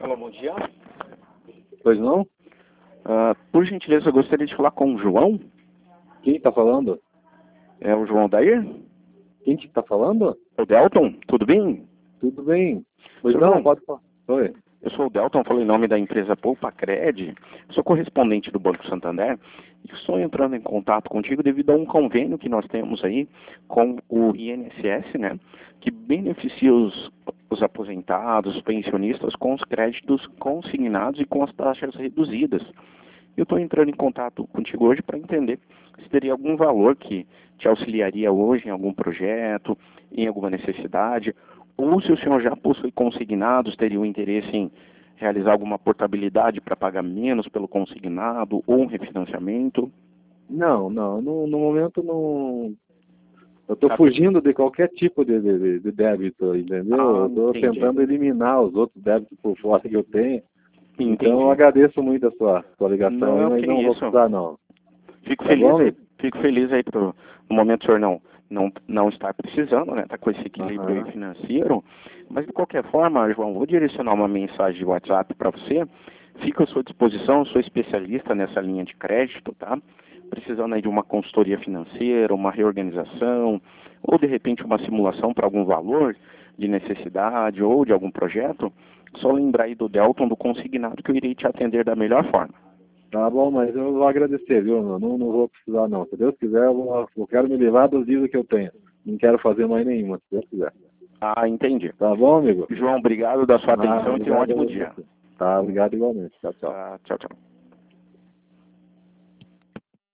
Alô, bom dia. Pois não? Por gentileza, eu gostaria de falar com o João. Quem está falando? É o João Dair? Quem que está falando? O Delton, tudo bem? Tudo bem. Pois Seu não, João, pode falar. Oi. eu sou o Delton, falo em nome da empresa Poupa Cred, sou correspondente do Banco Santander e estou entrando em contato contigo devido a um convênio que nós temos aí com o INSS, né, que beneficia os aposentados, os pensionistas com os créditos consignados e com as taxas reduzidas. Eu estou entrando em contato contigo hoje para entender se teria algum valor que te auxiliaria hoje em algum projeto, em alguma necessidade, ou se o senhor já possui consignados, teria um interesse em realizar alguma portabilidade para pagar menos pelo consignado, ou um refinanciamento. Não, no momento não. Eu estou Tá. fugindo de qualquer tipo de débito, entendeu? Eu estou Entendi. tentando eliminar os outros débitos por fora que eu tenho. Entendi. Então eu agradeço muito a sua ligação aí, Não, mas que não vou isso. precisar não. Fico Tá feliz bom, aí, amigo? fico feliz aí no momento o senhor não está precisando, né? Está com esse equilíbrio aí financeiro. Mas de qualquer forma, João, vou direcionar uma mensagem de WhatsApp para você. Fico à sua disposição, sou especialista nessa linha de crédito, tá? Precisando aí de uma consultoria financeira, uma reorganização, ou de repente uma simulação para algum valor de necessidade ou de algum projeto, só lembrar aí do Delton, do consignado, que eu irei te atender da melhor forma. Tá bom, mas eu vou agradecer, viu? Não vou precisar não. Se Deus quiser, eu quero me livrar das dívidas que eu tenho. Não quero fazer mais nenhuma, se Deus quiser. Ah, entendi. Tá bom, amigo? João, obrigado da sua atenção e tenha um Obrigado ótimo a dia. você. Tá, obrigado igualmente. Tchau, tchau. Tá, tchau, tchau.